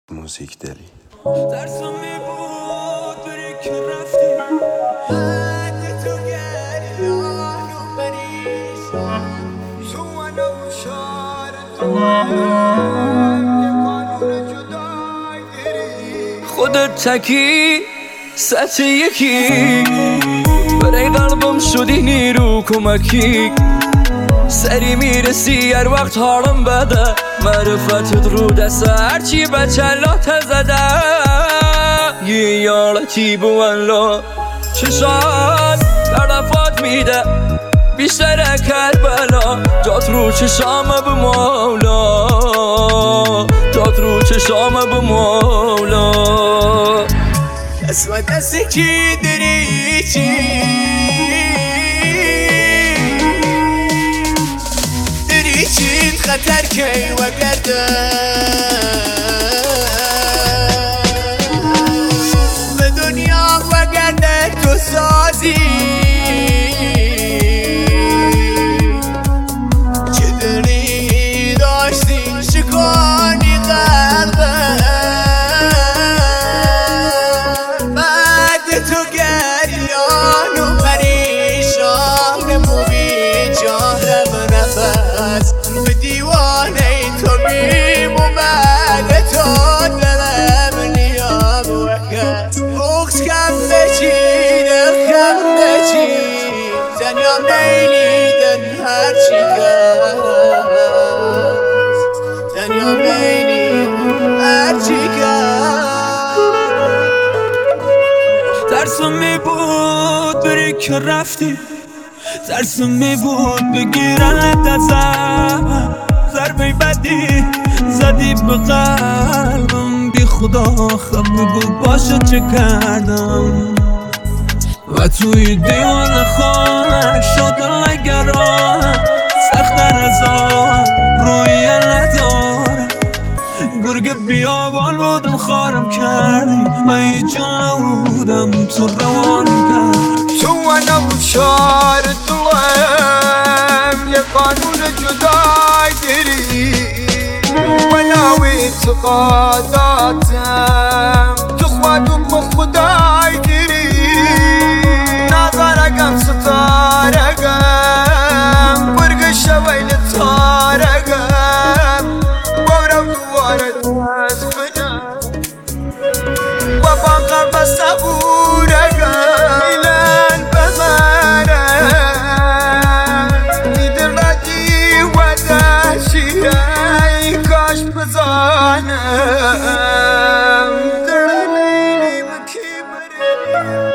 موزیک دلی ترسم میبود بری که رفتی بعد تو گریان و پریشان تو منو شارت یه قانون جدای گیری خودت تکی سطح یکی برای قلبم شدی نیرو کمکی سری میرسی هر وقت حالم بده معرفتت رو دست هرچی بچلات زده یه یارتی بوالله چشان طرفات میده بیشتر کربلا جات رو چشام به مولا جات رو چشام به مولا قسمت دستی کی داری چی چین خطر کی وقته به دنیا وقته تو سازی چه داری داشتی شکانی قلبه بعد تو گریان و پریشان موی جانم نفس به دیوانه تو میمومد تو دلم نیام وقت بغز کم بچی دل کم بچی زنیا میلیدن هرچی کس زنیا میلیدن هرچی کس ترسم میبود بری که رفتی ترسم میبود بگیرنت ازم ضربه بدی زدی به قلبم بی خدا خب میگو باشه چه کردم و توی دیوان خانه شد نگران سختر از آن روی نداره گرگ بیابان بودم خارم کردی من هیچ نبودم تو روان کرد تو منو شار دلم یه قانون جدای داری منو اعتقاداتم تو خودم با خدای داری نظرگم ستارگم برگ شویل تارگم بارم دواره دست کنم بابا قلب صبورگم ایلان بمرم میدم بدی و داشی ای کاش بزانم در لیلی مکی بره